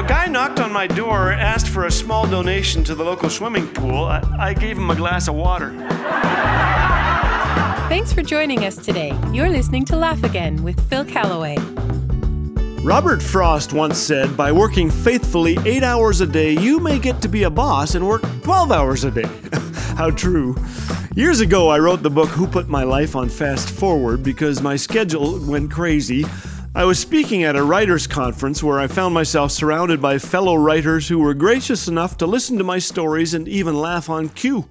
a guy knocked on my door, asked for a small donation to the local swimming pool. I gave him a glass of water. Thanks for joining us today. You're listening to Laugh Again with Phil Callaway. Robert Frost once said, by working faithfully 8 hours a day, you may get to be a boss and work 12 hours a day. How true. Years ago, I wrote the book Who Put My Life on Fast Forward because my schedule went crazy. I was speaking at a writers' conference where I found myself surrounded by fellow writers who were gracious enough to listen to my stories and even laugh on cue.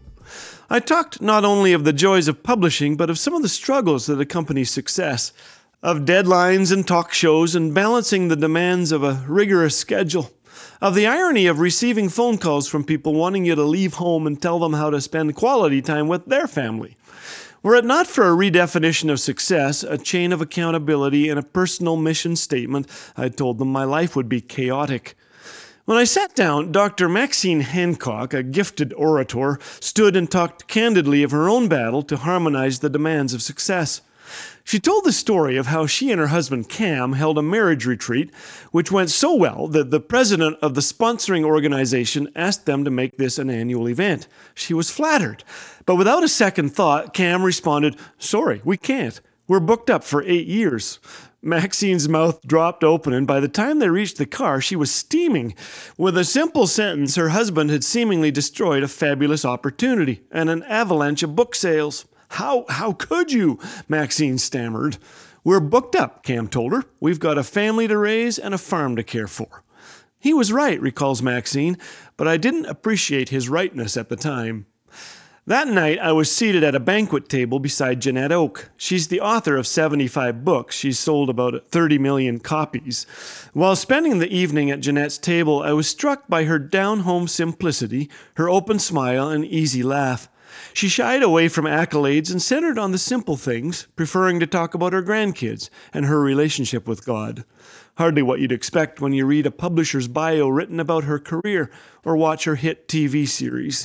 I talked not only of the joys of publishing, but of some of the struggles that accompany success, of deadlines and talk shows and balancing the demands of a rigorous schedule, of the irony of receiving phone calls from people wanting you to leave home and tell them how to spend quality time with their family. Were it not for a redefinition of success, a chain of accountability, and a personal mission statement, I told them my life would be chaotic. When I sat down, Dr. Maxine Hancock, a gifted orator, stood and talked candidly of her own battle to harmonize the demands of success. She told the story of how she and her husband Cam held a marriage retreat, which went so well that the president of the sponsoring organization asked them to make this an annual event. She was flattered, but without a second thought, Cam responded, "Sorry, we can't. We're booked up for 8 years." Maxine's mouth dropped open, and by the time they reached the car, she was steaming. With a simple sentence, her husband had seemingly destroyed a fabulous opportunity and an avalanche of book sales. How could you? Maxine stammered. "We're booked up," Cam told her. "We've got a family to raise and a farm to care for." He was right, recalls Maxine, but I didn't appreciate his rightness at the time. That night, I was seated at a banquet table beside Jeanette Oak. She's the author of 75 books. She's sold about 30 million copies. While spending the evening at Jeanette's table, I was struck by her down-home simplicity, her open smile, and easy laugh. She shied away from accolades and centered on the simple things, preferring to talk about her grandkids and her relationship with God. Hardly what you'd expect when you read a publisher's bio written about her career or watch her hit TV series.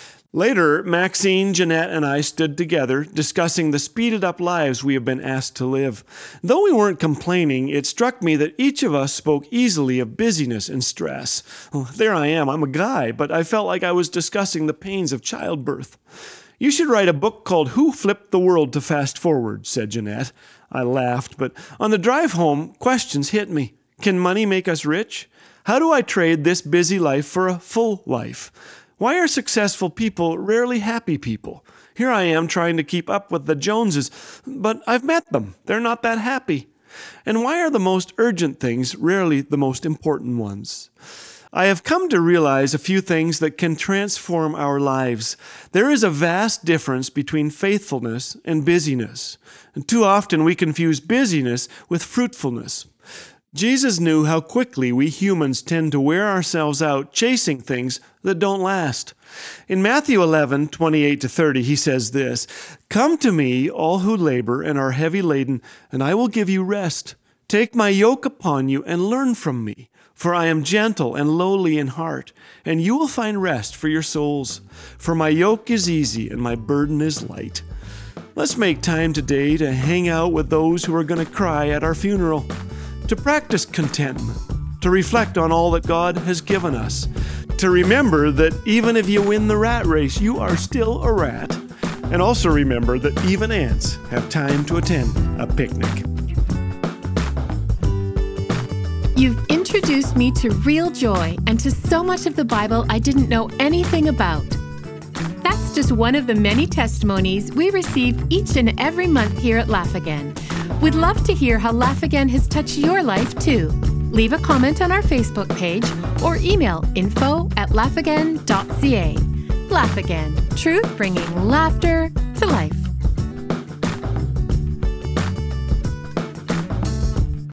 Later, Maxine, Jeanette, and I stood together discussing the speeded-up lives we have been asked to live. Though we weren't complaining, it struck me that each of us spoke easily of busyness and stress. Well, there I am, I'm a guy, but I felt like I was discussing the pains of childbirth. "You should write a book called Who Flipped the World to Fast Forward," said Jeanette. I laughed, but on the drive home, questions hit me. Can money make us rich? How do I trade this busy life for a full life? Why are successful people rarely happy people? Here I am trying to keep up with the Joneses, but I've met them. They're not that happy. And why are the most urgent things rarely the most important ones? I have come to realize a few things that can transform our lives. There is a vast difference between faithfulness and busyness. And too often we confuse busyness with fruitfulness. Jesus knew how quickly we humans tend to wear ourselves out chasing things that don't last. In Matthew 11:28-30, he says this, "Come to me, all who labor and are heavy laden, and I will give you rest. Take my yoke upon you and learn from me, for I am gentle and lowly in heart, and you will find rest for your souls. For my yoke is easy and my burden is light." Let's make time today to hang out with those who are going to cry at our funeral, to practice contentment, to reflect on all that God has given us, to remember that even if you win the rat race, you are still a rat, and also remember that even ants have time to attend a picnic. You've introduced me to real joy and to so much of the Bible I didn't know anything about. That's just one of the many testimonies we receive each and every month here at Laugh Again. We'd love to hear how Laugh Again has touched your life too. Leave a comment on our Facebook page or email info@laughagain.ca. Laugh Again, truth bringing laughter to life.